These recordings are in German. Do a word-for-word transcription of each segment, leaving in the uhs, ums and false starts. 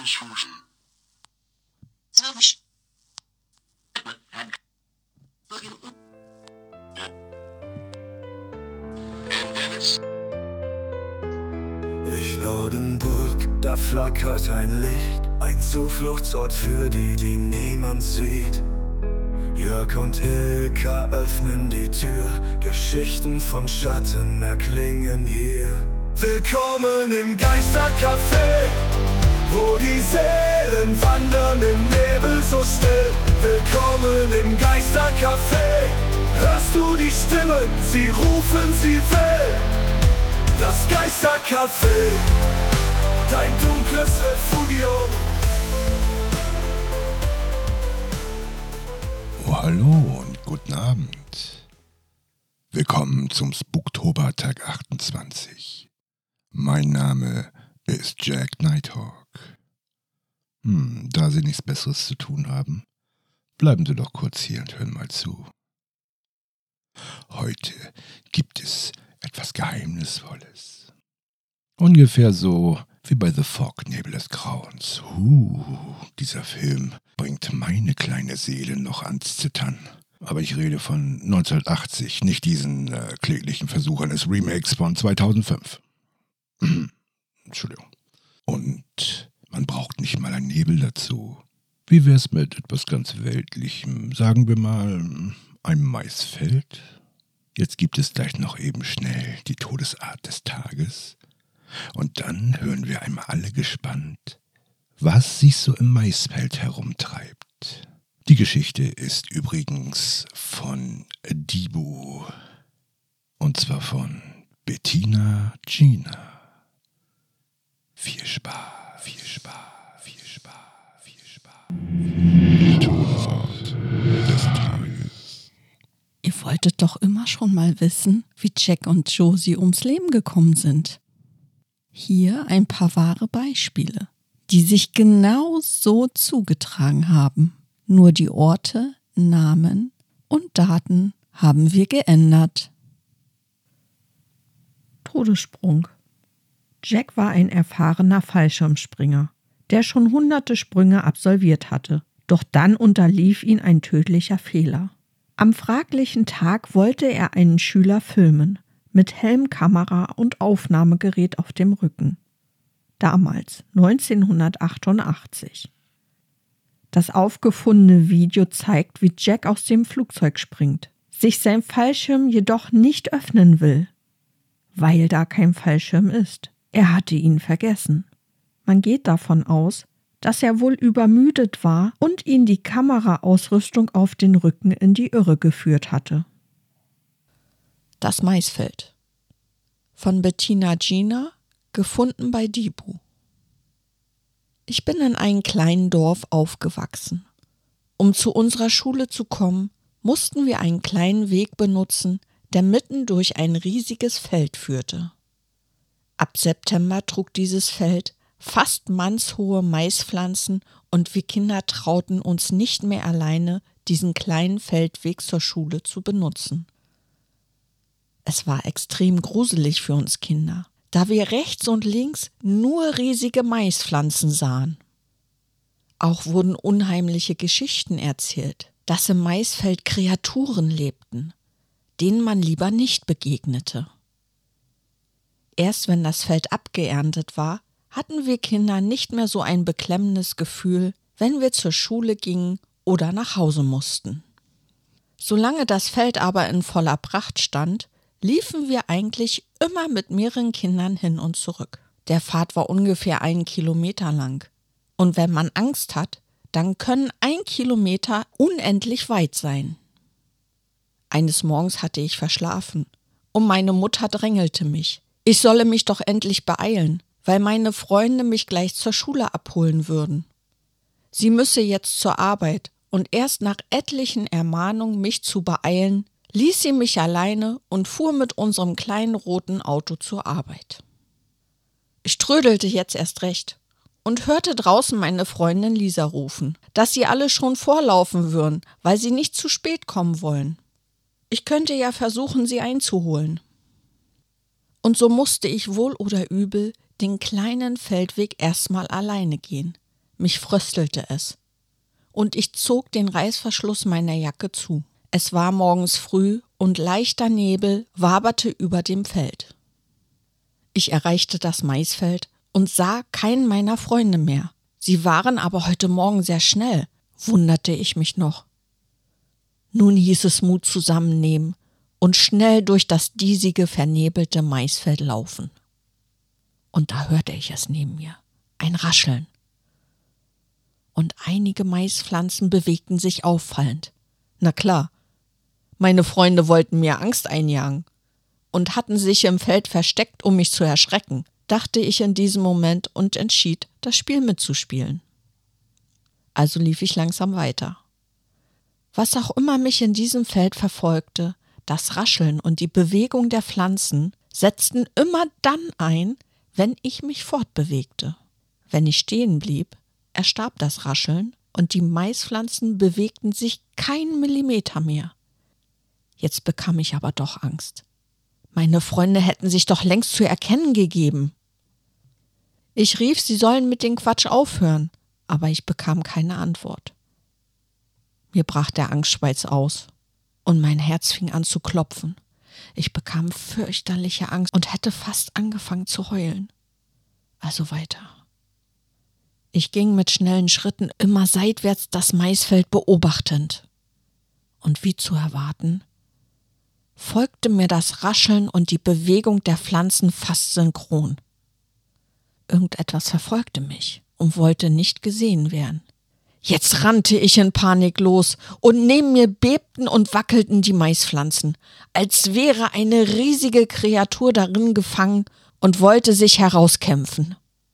Ich Laudenburg, da flackert ein Licht, ein Zufluchtsort für die, die niemand sieht. Jörg und Ilka öffnen die Tür, Geschichten von Schatten erklingen hier. Willkommen im Geistercafé, wo die Seelen wandern im Nebel so still. Willkommen im Geistercafé, hörst du die Stimmen, sie rufen, sie will. Das Geistercafé, dein dunkles Refugium. Oh, hallo und guten Abend. Willkommen zum Spooktober Tag achtundzwanzig. Mein Name ist Jack Nighthawk. Hm, da Sie nichts Besseres zu tun haben, bleiben Sie doch kurz hier und hören mal zu. Heute gibt es etwas Geheimnisvolles. Ungefähr so wie bei The Fog, Nebel des Grauens. Uh, dieser Film bringt meine kleine Seele noch ans Zittern. Aber ich rede von neunzehnhundertachtzig, nicht diesen äh, kläglichen Versuch eines Remakes von zweitausendfünf. Entschuldigung. Und man braucht nicht mal einen Nebel dazu. Wie wär's mit etwas ganz Weltlichem? Sagen wir mal, einem Maisfeld? Jetzt gibt es gleich noch eben schnell die Todesart des Tages. Und dann hören wir einmal alle gespannt, was sich so im Maisfeld herumtreibt. Die Geschichte ist übrigens von Dibu. Und zwar von Bettina Gina. Viel Spaß, viel Spaß, viel Spaß, viel Spaß. Die Todesart des Tages. Ihr wolltet doch immer schon mal wissen, wie Jack und Josie ums Leben gekommen sind. Hier ein paar wahre Beispiele, die sich genau so zugetragen haben. Nur die Orte, Namen und Daten haben wir geändert. Todessprung. Jack war ein erfahrener Fallschirmspringer, der schon hunderte Sprünge absolviert hatte. Doch dann unterlief ihn ein tödlicher Fehler. Am fraglichen Tag wollte er einen Schüler filmen, mit Helm, Kamera und Aufnahmegerät auf dem Rücken. Damals, neunzehnhundertachtundachtzig. Das aufgefundene Video zeigt, wie Jack aus dem Flugzeug springt, sich sein Fallschirm jedoch nicht öffnen will, weil da kein Fallschirm ist. Er hatte ihn vergessen. Man geht davon aus, dass er wohl übermüdet war und ihn die Kameraausrüstung auf den Rücken in die Irre geführt hatte. Das Maisfeld. Von Bettina Gina, gefunden bei Dibu. Ich bin in einem kleinen Dorf aufgewachsen. Um zu unserer Schule zu kommen, mussten wir einen kleinen Weg benutzen, der mitten durch ein riesiges Feld führte. Ab September trug dieses Feld fast mannshohe Maispflanzen und wir Kinder trauten uns nicht mehr alleine, diesen kleinen Feldweg zur Schule zu benutzen. Es war extrem gruselig für uns Kinder, da wir rechts und links nur riesige Maispflanzen sahen. Auch wurden unheimliche Geschichten erzählt, dass im Maisfeld Kreaturen lebten, denen man lieber nicht begegnete. Erst wenn das Feld abgeerntet war, hatten wir Kinder nicht mehr so ein beklemmendes Gefühl, wenn wir zur Schule gingen oder nach Hause mussten. Solange das Feld aber in voller Pracht stand, liefen wir eigentlich immer mit mehreren Kindern hin und zurück. Der Pfad war ungefähr einen Kilometer lang. Und wenn man Angst hat, dann können ein Kilometer unendlich weit sein. Eines Morgens hatte ich verschlafen und meine Mutter drängelte mich. Ich solle mich doch endlich beeilen, weil meine Freunde mich gleich zur Schule abholen würden. Sie müsse jetzt zur Arbeit und erst nach etlichen Ermahnungen, mich zu beeilen, ließ sie mich alleine und fuhr mit unserem kleinen roten Auto zur Arbeit. Ich trödelte jetzt erst recht und hörte draußen meine Freundin Lisa rufen, dass sie alle schon vorlaufen würden, weil sie nicht zu spät kommen wollen. Ich könnte ja versuchen, sie einzuholen. Und so musste ich wohl oder übel den kleinen Feldweg erstmal alleine gehen, Mich fröstelte es. Und ich zog den Reißverschluss meiner Jacke zu. Es war morgens früh und leichter Nebel waberte über dem Feld. Ich erreichte das Maisfeld und sah keinen meiner Freunde mehr. Sie waren aber heute Morgen sehr schnell, wunderte ich mich noch. Nun hieß es Mut zusammennehmen und schnell durch das diesige, vernebelte Maisfeld laufen. Und da hörte ich es neben mir, ein Rascheln. Und einige Maispflanzen bewegten sich auffallend. Na klar, meine Freunde wollten mir Angst einjagen und hatten sich im Feld versteckt, um mich zu erschrecken, dachte ich in diesem Moment und entschied, das Spiel mitzuspielen. Also lief ich langsam weiter. Was auch immer mich in diesem Feld verfolgte, das Rascheln und die Bewegung der Pflanzen setzten immer dann ein, wenn ich mich fortbewegte. Wenn ich stehen blieb, erstarb das Rascheln und die Maispflanzen bewegten sich keinen Millimeter mehr. Jetzt bekam ich aber doch Angst. Meine Freunde hätten sich doch längst zu erkennen gegeben. Ich rief, sie sollen mit dem Quatsch aufhören, aber ich bekam keine Antwort. Mir brach der Angstschweiß aus und mein Herz fing an zu klopfen. Ich bekam fürchterliche Angst und hätte fast angefangen zu heulen. Also weiter. Ich ging mit schnellen Schritten immer seitwärts das Maisfeld beobachtend. Und wie zu erwarten, folgte mir das Rascheln und die Bewegung der Pflanzen fast synchron. Irgendetwas verfolgte mich und wollte nicht gesehen werden. Jetzt rannte ich in Panik los und neben mir bebten und wackelten die Maispflanzen, als wäre eine riesige Kreatur darin gefangen und wollte sich herauskämpfen.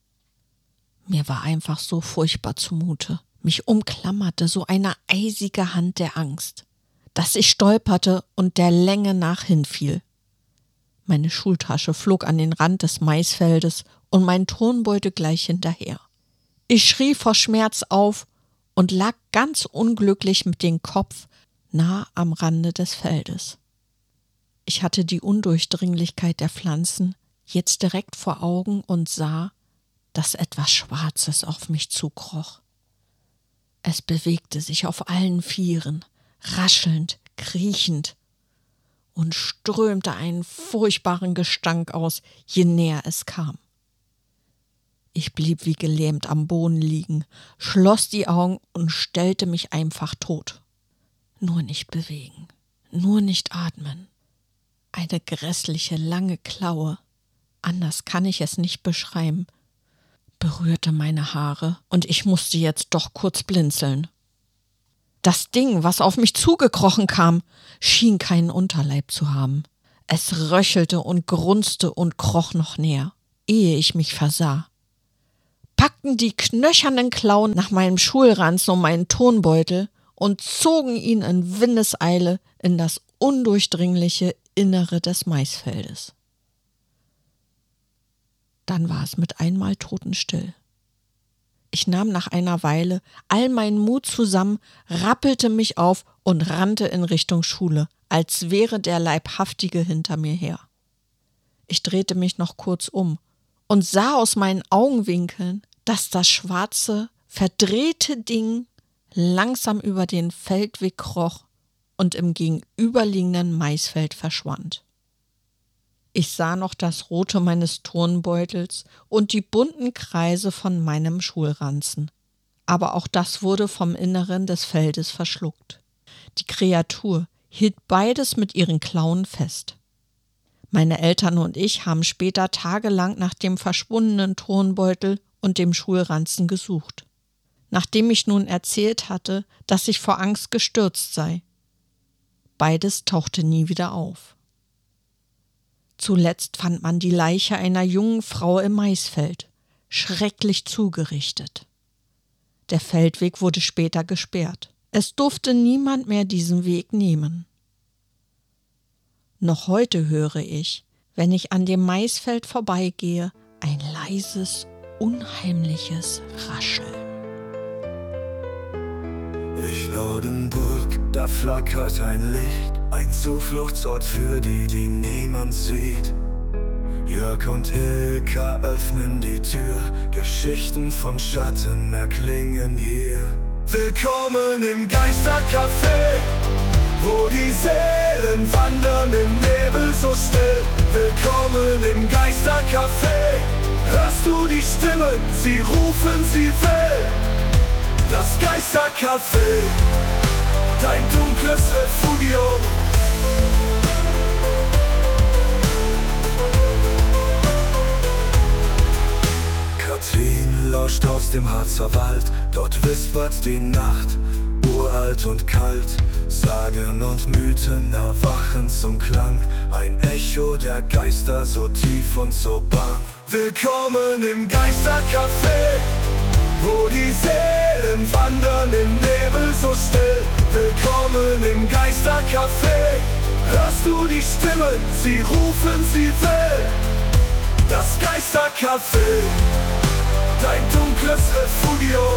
Mir war einfach so furchtbar zumute. Mich umklammerte so eine eisige Hand der Angst, dass ich stolperte und der Länge nach hinfiel. Meine Schultasche flog an den Rand des Maisfeldes und mein Turnbeutel gleich hinterher. Ich schrie vor Schmerz auf und lag ganz unglücklich mit dem Kopf nah am Rande des Feldes. Ich hatte die Undurchdringlichkeit der Pflanzen jetzt direkt vor Augen und sah, dass etwas Schwarzes auf mich zukroch. Es bewegte sich auf allen Vieren, raschelnd, kriechend, und strömte einen furchtbaren Gestank aus, je näher es kam. Ich blieb wie gelähmt am Boden liegen, schloss die Augen und stellte mich einfach tot. Nur nicht bewegen, nur nicht atmen. Eine grässliche, lange Klaue, anders kann ich es nicht beschreiben, berührte meine Haare und ich musste jetzt doch kurz blinzeln. Das Ding, was auf mich zugekrochen kam, schien keinen Unterleib zu haben. Es röchelte und grunzte und kroch noch näher, ehe ich mich versah. Packten die knöchernen Klauen nach meinem Schulranzen und meinen Turnbeutel und zogen ihn in Windeseile in das undurchdringliche Innere des Maisfeldes. Dann war es mit einmal totenstill. Ich nahm nach einer Weile all meinen Mut zusammen, rappelte mich auf und rannte in Richtung Schule, als wäre der Leibhaftige hinter mir her. Ich drehte mich noch kurz um und sah aus meinen Augenwinkeln, dass das schwarze, verdrehte Ding langsam über den Feldweg kroch und im gegenüberliegenden Maisfeld verschwand. Ich sah noch das Rote meines Turnbeutels und die bunten Kreise von meinem Schulranzen. Aber auch das wurde vom Inneren des Feldes verschluckt. Die Kreatur hielt beides mit ihren Klauen fest. Meine Eltern und ich haben später tagelang nach dem verschwundenen Turnbeutel und dem Schulranzen gesucht. Nachdem ich nun erzählt hatte, dass ich vor Angst gestürzt sei. Beides tauchte nie wieder auf. Zuletzt fand man die Leiche einer jungen Frau im Maisfeld, schrecklich zugerichtet. Der Feldweg wurde später gesperrt. Es durfte niemand mehr diesen Weg nehmen. Noch heute höre ich, wenn ich an dem Maisfeld vorbeigehe, ein leises, unheimliches Rascheln. Ich Laudenburg, da flackert ein Licht, ein Zufluchtsort für die, die niemand sieht. Jörg und Ilka öffnen die Tür, Geschichten von Schatten erklingen hier. Willkommen im Geistercafé, wo die Seelen wandern im Nebel so still. Willkommen im Geistercafé, hörst du die Stimmen, sie rufen, sie will. Das Geistercafé, dein dunkles Refugium. Katrin lauscht aus dem Harzer Wald, dort wispert die Nacht, uralt und kalt. Sagen und Mythen erwachen zum Klang, ein Echo der Geister so tief und so bang. Willkommen im Geistercafé, wo die Seelen wandern im Nebel so still. Willkommen im Geistercafé, hörst du die Stimmen, sie rufen, sie will. Das Geistercafé, dein dunkles Refugium.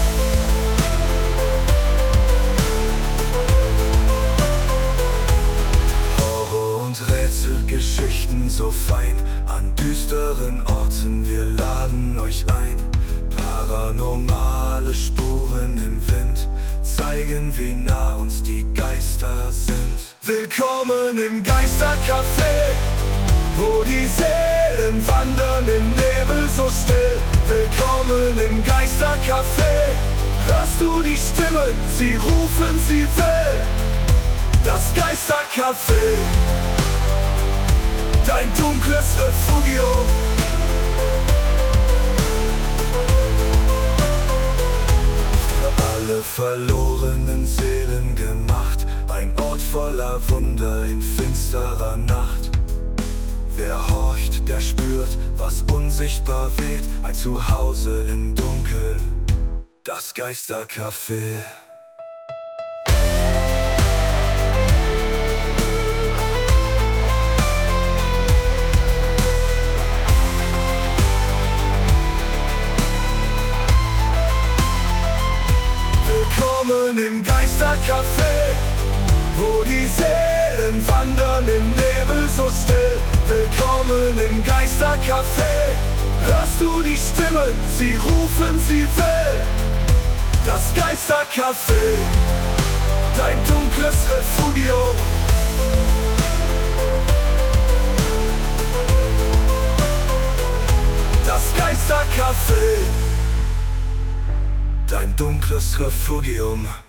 Horror und Rätselgeschichten so fein, an düsteren Orten wir laden euch ein. Paranormale Spuren im Wind zeigen, wie nah uns die Geister sind. Willkommen im Geistercafé, wo die Seelen wandern im Nebel so still. Willkommen im Geistercafé, hörst du die Stimmen, sie rufen, sie will. Das Geistercafé, dein dunkles Refugium. Alle verlorenen Seelen gemacht, ein Ort voller Wunder in finsterer Nacht. Wer horcht, der spürt, was unsichtbar weht, ein Zuhause im Dunkeln, das Geistercafé. Willkommen im Geistercafé, wo die Seelen wandern im Nebel so still. Willkommen im Geistercafé, hörst du die Stimmen, sie rufen, sie will. Das Geistercafé, dein dunkles Refugium. Das Geistercafé, dein dunkles Refugium.